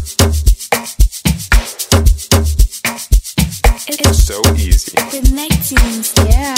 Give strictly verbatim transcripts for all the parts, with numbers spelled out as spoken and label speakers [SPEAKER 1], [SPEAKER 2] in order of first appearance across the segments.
[SPEAKER 1] It's so easy.
[SPEAKER 2] With Nectines, yeah.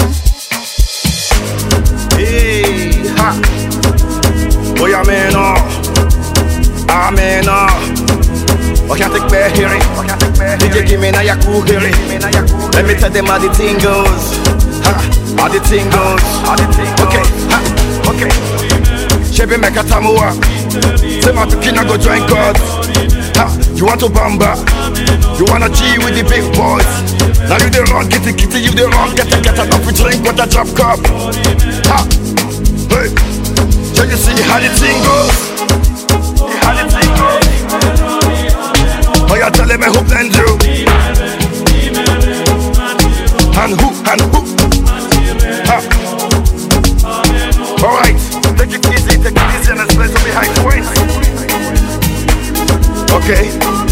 [SPEAKER 3] Hey, ha. Boy, I'm in awe. I'm in awe. I can't take my hearing. D J give me now your cool hearing. Let me tell them how the thing goes. Ha, how the thing goes. Okay, ha, okay. Chebe meka tamua. Say my tukina go join God. Ha, you want to bamba? You wanna G with the big boys? Now you the wrong, kitty kitty, you the wrong, get a get a coffee drink with a drop cup. Ha, hey, so you see how the thing goes? How the thing goes? Oh, you're telling me who blend you? And who, and who? Ha. Alright, take it easy, take it easy and let's play some behind the waist. Okay.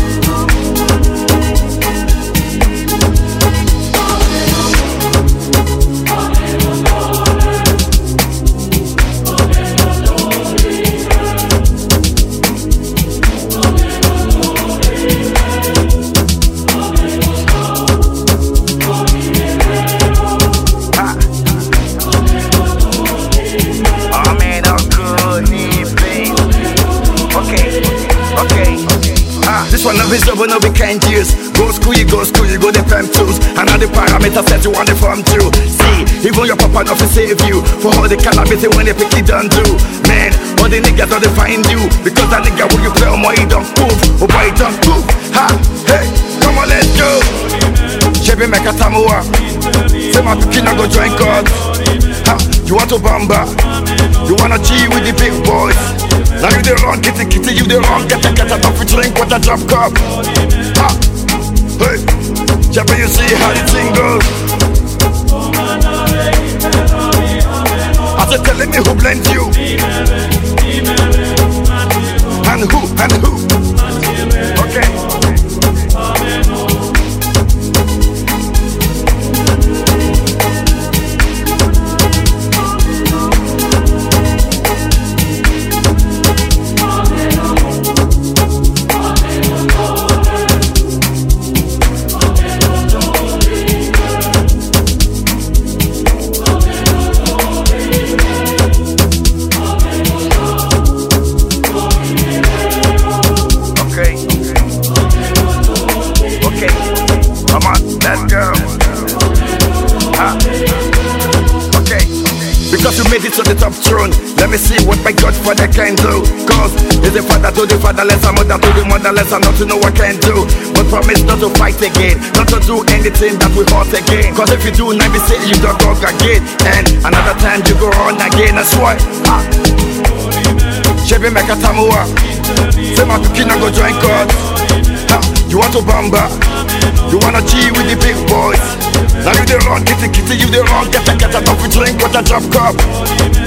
[SPEAKER 3] This one of his over no we can't use. Go school, you go school, you go the fem tools. And all the parameters that you want the form to. See, even your papa not to save you. For all the cannabis when they pick it done do. Man, all the niggas don't find you. Because that nigga when you play on my don't move. Oh boy, don't move. Ha, hey, come on, let's go. Chebe meka tamua. Say my tukina go join God. Ha, you want to bamba? You wanna G with the big boys? Now you the wrong, kitty kitty, you the wrong, get a get a coffee drink with a drop cup. Ha, hey, Chebe, you see how the thing goes? I said telling me who blends you. And who, and who? Okay. Because you made it to the top throne. Let me see what my Godfather can do. Cause he's the father to the fatherless, a mother to the motherless, and not to know what can do. But promise not to fight again, not to do anything that will hurt again. Cause if you do, now be say you don't go again. And another time you go on again, that's why. Ah. Chebe meka tamua. Say my tukina go join God. Ha. You want to bamba? You wanna G with the big boys? Now you the wrong, kitty kitty, you the wrong, get a get a coffee drink with a drop cup.